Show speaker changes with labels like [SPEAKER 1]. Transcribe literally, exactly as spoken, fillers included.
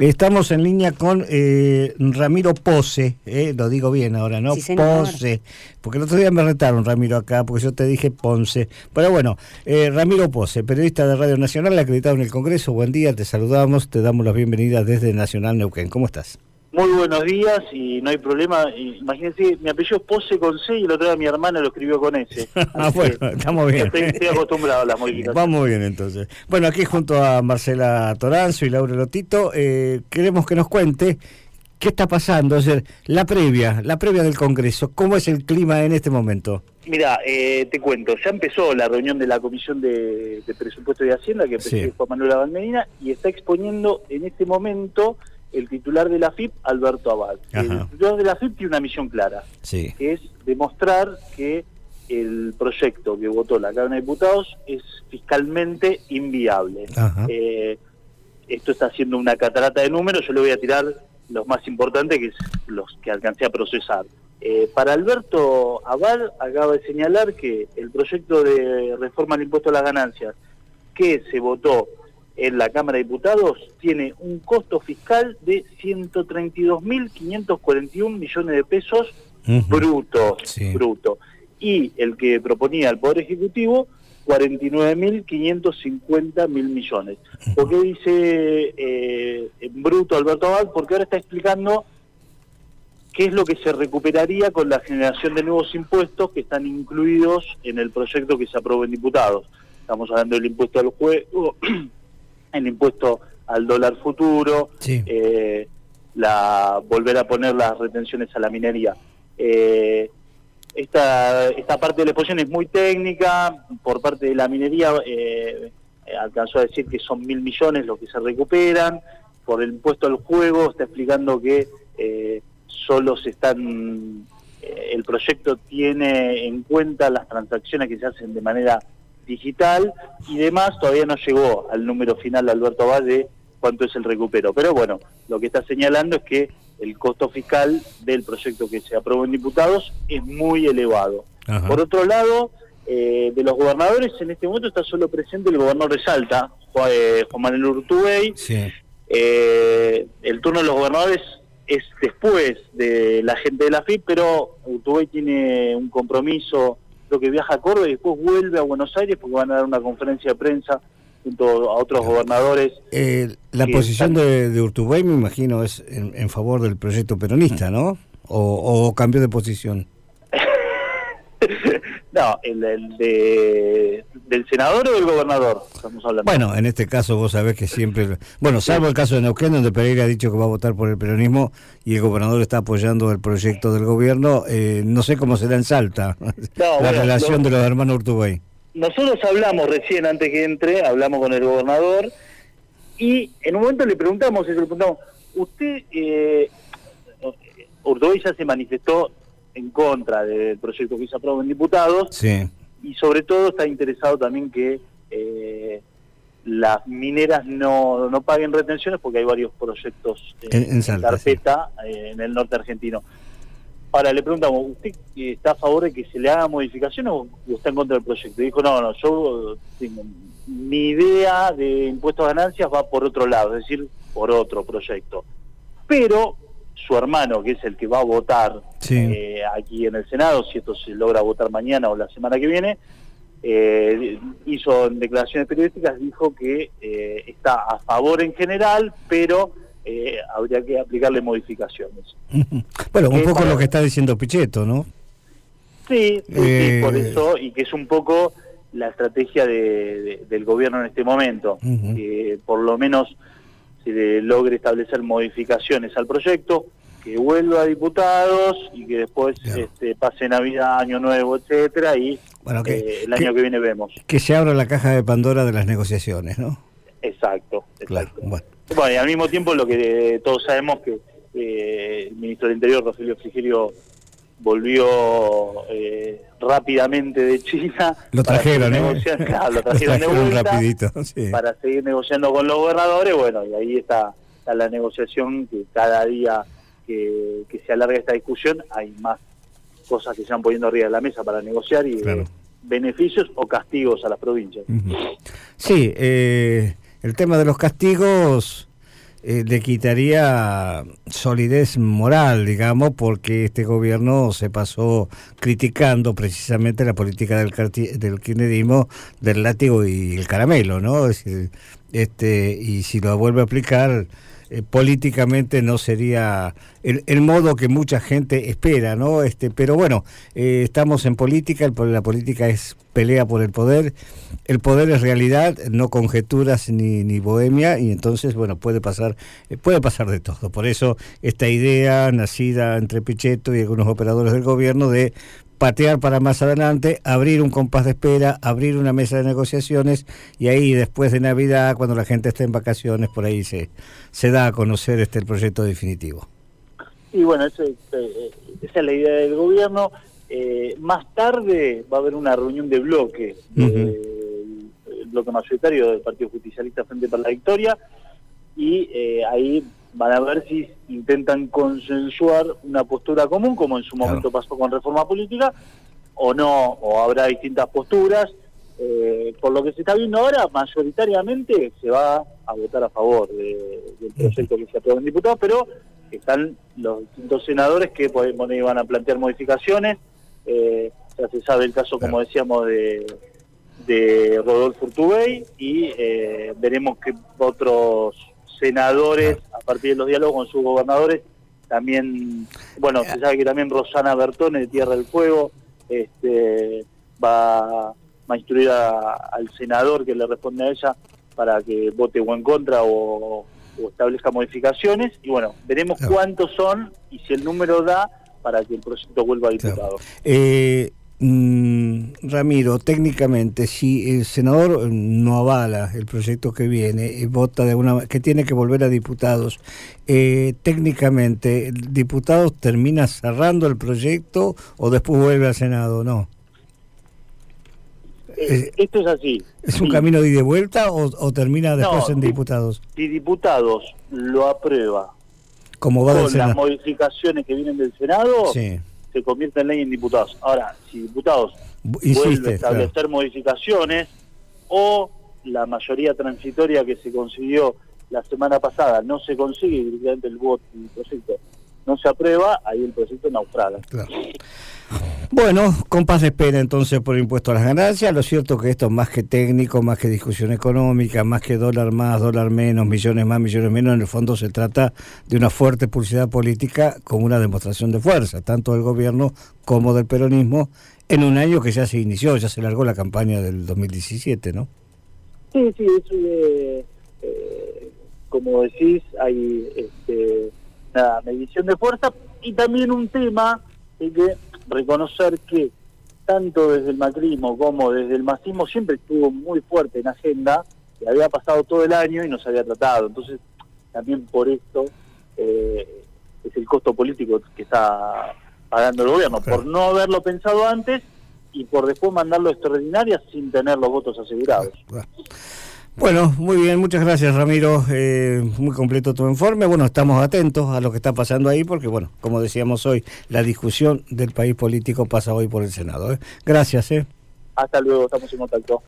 [SPEAKER 1] Estamos en línea con eh, Ramiro Pose, eh, lo digo bien ahora, ¿no?
[SPEAKER 2] Sí, señor.
[SPEAKER 1] Pose, porque el otro día me retaron, Ramiro, acá, porque yo te dije Ponce. Pero bueno, eh, Ramiro Pose, periodista de Radio Nacional, acreditado en el Congreso. Buen día, te saludamos, te damos las bienvenidas desde Nacional Neuquén. ¿Cómo estás?
[SPEAKER 3] Muy buenos días y no hay problema. Imagínense, mi apellido es Pose con C y el otro día mi hermana lo escribió con S.
[SPEAKER 1] Ah, bueno, estamos bien.
[SPEAKER 3] Estoy, estoy acostumbrado a las modificaciones.
[SPEAKER 1] Vamos bien entonces. Bueno, aquí junto a Marcela Toranzo y Laura Lotito, eh, queremos que nos cuente qué está pasando, es decir, la previa, la previa del Congreso. ¿Cómo es el clima en este momento?
[SPEAKER 3] Mira, eh, te cuento, ya empezó la reunión de la Comisión de, de Presupuesto y Hacienda, que preside
[SPEAKER 1] Sí.
[SPEAKER 3] Juan Manuel Abad Medina, y está exponiendo en este momento el titular de la A F I P, Alberto Abad.
[SPEAKER 1] Ajá.
[SPEAKER 3] El titular de la A F I P tiene una misión clara,
[SPEAKER 1] Sí.
[SPEAKER 3] que es demostrar que el proyecto que votó la Cámara de Diputados es fiscalmente inviable.
[SPEAKER 1] Ajá.
[SPEAKER 3] Eh, esto está haciendo una catarata de números, yo le voy a tirar los más importantes, que es los que alcancé a procesar. Eh, para Alberto Abad acaba de señalar que el proyecto de reforma al impuesto a las ganancias que se votó en la Cámara de Diputados tiene un costo fiscal de ciento treinta y dos mil quinientos cuarenta y uno millones de pesos
[SPEAKER 1] Uh-huh.
[SPEAKER 3] brutos,
[SPEAKER 1] Sí.
[SPEAKER 3] bruto. Y el que proponía el Poder Ejecutivo, cuarenta y nueve mil quinientos cincuenta mil millones. ¿Por qué dice eh, en bruto Alberto Abad? Porque ahora está explicando qué es lo que se recuperaría con la generación de nuevos impuestos que están incluidos en el proyecto que se aprobó en diputados. Estamos hablando del impuesto al juego, el impuesto al dólar futuro,
[SPEAKER 1] Sí.
[SPEAKER 3] eh, la volver a poner las retenciones a la minería. Eh, esta, esta parte de la exposición es muy técnica, por parte de la minería eh, eh, alcanzó a decir que son mil millones los que se recuperan, por el impuesto al juego está explicando que eh, solo se están, eh, el proyecto tiene en cuenta las transacciones que se hacen de manera digital y demás. Todavía no llegó al número final Alberto Abad de cuánto es el recupero, pero bueno, lo que está señalando es que el costo fiscal del proyecto que se aprobó en diputados es muy elevado.
[SPEAKER 1] Ajá.
[SPEAKER 3] Por otro lado, eh, de los gobernadores, en este momento está solo presente el gobernador de Salta, Juan, eh, Juan Manuel Urtubey.
[SPEAKER 1] Sí.
[SPEAKER 3] Eh, el turno de los gobernadores es después de la gente de la A F I P, pero Urtubey tiene un compromiso, creo que viaja a Córdoba y después vuelve a Buenos Aires porque van a dar una conferencia de prensa junto a otros gobernadores.
[SPEAKER 1] Eh, la
[SPEAKER 3] que
[SPEAKER 1] posición
[SPEAKER 3] están-
[SPEAKER 1] de, de Urtubey, me imagino, es en, en favor del proyecto peronista, ¿no? O, o cambió de posición.
[SPEAKER 3] No, el, el de, ¿del senador o del gobernador? Estamos hablando.
[SPEAKER 1] Bueno, en este caso vos sabés que siempre... Bueno, salvo el caso de Neuquén, donde Pereira ha dicho que va a votar por el peronismo y el gobernador está apoyando el proyecto del gobierno, eh, no sé cómo será en Salta
[SPEAKER 3] No,
[SPEAKER 1] la
[SPEAKER 3] bueno,
[SPEAKER 1] relación
[SPEAKER 3] lo-
[SPEAKER 1] de los hermanos Urtubey.
[SPEAKER 3] Nosotros hablamos recién, antes que entre, hablamos con el gobernador y en un momento le preguntamos, le preguntamos, usted, eh, Urtubey ya se manifestó en contra del proyecto que se aprobó en diputados
[SPEAKER 1] Sí.
[SPEAKER 3] y sobre todo está interesado también que eh, las mineras no, no paguen retenciones porque hay varios proyectos eh,
[SPEAKER 1] En- en Salta,
[SPEAKER 3] carpeta eh, en el norte argentino. Ahora le preguntamos, ¿usted está a favor de que se le haga modificaciones o está en contra del proyecto? Y dijo, no, no, yo tengo, mi idea de impuestos a ganancias va por otro lado, es decir, por otro proyecto. Pero su hermano, que es el que va a votar
[SPEAKER 1] Sí.
[SPEAKER 3] eh, aquí en el Senado, si esto se logra votar mañana o la semana que viene, eh, hizo en declaraciones periodísticas, dijo que eh, está a favor en general, pero eh, habría que aplicarle modificaciones.
[SPEAKER 1] Bueno, un
[SPEAKER 3] Eh,
[SPEAKER 1] poco
[SPEAKER 3] para-
[SPEAKER 1] lo que está diciendo Pichetto, ¿no?
[SPEAKER 3] Sí, sí,
[SPEAKER 1] Eh,
[SPEAKER 3] sí, por eso, y que es un poco la estrategia de, de- del gobierno en este momento,
[SPEAKER 1] Ujú.
[SPEAKER 3] que por lo menos se le logre establecer modificaciones al proyecto, que vuelva a diputados y que después
[SPEAKER 1] Claro.
[SPEAKER 3] este, pase Navidad, Año Nuevo, etcétera, y
[SPEAKER 1] Bueno, que-
[SPEAKER 3] eh, el
[SPEAKER 1] que-
[SPEAKER 3] año que viene vemos.
[SPEAKER 1] Que se abra la caja de Pandora de las negociaciones, ¿no?
[SPEAKER 3] Exacto,
[SPEAKER 1] Claro,
[SPEAKER 3] exacto.
[SPEAKER 1] bueno.
[SPEAKER 3] Bueno, y al mismo tiempo lo que eh, todos sabemos que eh, el ministro del Interior, Rogelio Frigerio, volvió eh, rápidamente de China.
[SPEAKER 1] Lo
[SPEAKER 3] para
[SPEAKER 1] trajeron,
[SPEAKER 3] seguir
[SPEAKER 1] ¿eh?
[SPEAKER 3] negociando, claro, lo
[SPEAKER 1] Lo
[SPEAKER 3] trajeron de
[SPEAKER 1] trajeron
[SPEAKER 3] vuelta
[SPEAKER 1] rapidito, sí.
[SPEAKER 3] para seguir negociando con los gobernadores. Bueno, y ahí está, está la negociación, que cada día que, que se alarga esta discusión hay más cosas que se van poniendo arriba de la mesa para negociar y
[SPEAKER 1] Claro.
[SPEAKER 3] eh, beneficios o castigos a las provincias.
[SPEAKER 1] Ujú. Sí, eh, el tema de los castigos eh, le quitaría solidez moral, digamos, porque este gobierno se pasó criticando precisamente la política del, del kirchnerismo, del látigo y el caramelo, ¿no? Es decir, este, y si lo vuelve a aplicar, eh, políticamente no sería el, el modo que mucha gente espera, ¿no? Este, pero bueno, eh, estamos en política, el, la política es pelea por el poder, el poder es realidad, no conjeturas ni, ni bohemia, y entonces, bueno, puede pasar, eh, puede pasar de todo. Por eso esta idea nacida entre Pichetto y algunos operadores del gobierno de patear para más adelante, abrir un compás de espera, abrir una mesa de negociaciones, y ahí después de Navidad, cuando la gente esté en vacaciones, por ahí se, se da a conocer este el proyecto definitivo.
[SPEAKER 3] Y bueno, eso, eh, esa es la idea del gobierno. Eh, más tarde va a haber una reunión de bloque, uh-huh. eh, el bloque mayoritario del Partido Justicialista Frente para la Victoria, y eh, ahí van a ver si intentan consensuar una postura común, como en su momento claro. pasó con reforma política, o no, o habrá distintas posturas. Eh, por lo que se está viendo ahora, mayoritariamente se va a votar a favor de, del proyecto que se aprueba en diputados, pero están los distintos senadores que bueno, van a plantear modificaciones. Eh, ya se sabe el caso, como decíamos, de, de Rodolfo Urtubey, y eh, veremos que otros senadores, a partir de los diálogos con sus gobernadores, también, bueno, se sabe que también Rosana Bertone de Tierra del Fuego este, va, va a instruir a, al senador que le responde a ella para que vote o en contra o, o establezca modificaciones, y bueno, veremos claro. cuántos son y si el número da para que el proyecto vuelva a diputado.
[SPEAKER 1] Claro. Eh, mm, Ramiro, técnicamente, si el senador no avala el proyecto que viene, eh, vota de una que tiene que volver a diputados, eh, técnicamente, ¿el diputado termina cerrando el proyecto o después vuelve al Senado? No.
[SPEAKER 3] Eh, esto es así.
[SPEAKER 1] ¿Es un sí. camino de ida y vuelta o, o termina después
[SPEAKER 3] no,
[SPEAKER 1] en diputados?
[SPEAKER 3] Si diputados lo aprueba
[SPEAKER 1] como va
[SPEAKER 3] con las modificaciones que vienen del Senado, sí. se convierte en ley en diputados. Ahora, si diputados Insiste, vuelve a establecer claro. modificaciones, o la mayoría transitoria que se consiguió la semana pasada no se consigue, y directamente el voto el proyecto no se aprueba, ahí el proyecto naufraga.
[SPEAKER 1] Claro. Bueno, compás de espera entonces por impuesto a las ganancias. Lo cierto que esto más que técnico, más que discusión económica, más que dólar más, dólar menos, millones más, millones menos, en el fondo se trata de una fuerte publicidad política como una demostración de fuerza, tanto del gobierno como del peronismo, en un año que ya se inició, ya se largó la campaña del dos mil diecisiete, ¿no?
[SPEAKER 3] Sí, sí, es eh, eh, como decís, hay este, una medición de fuerza, y también un tema de que reconocer que tanto desde el macrismo como desde el masismo siempre estuvo muy fuerte en agenda, que había pasado todo el año y no se había tratado. Entonces, también por esto eh, es el costo político que está pagando el gobierno, okay. por no haberlo pensado antes y por después mandarlo a extraordinarias sin tener los votos asegurados.
[SPEAKER 1] Okay. Bueno, muy bien, muchas gracias, Ramiro, eh, muy completo tu informe. Bueno, estamos atentos a lo que está pasando ahí porque, bueno, como decíamos hoy, la discusión del país político pasa hoy por el Senado, ¿eh? Gracias, ¿eh?
[SPEAKER 3] Hasta luego, estamos en contacto.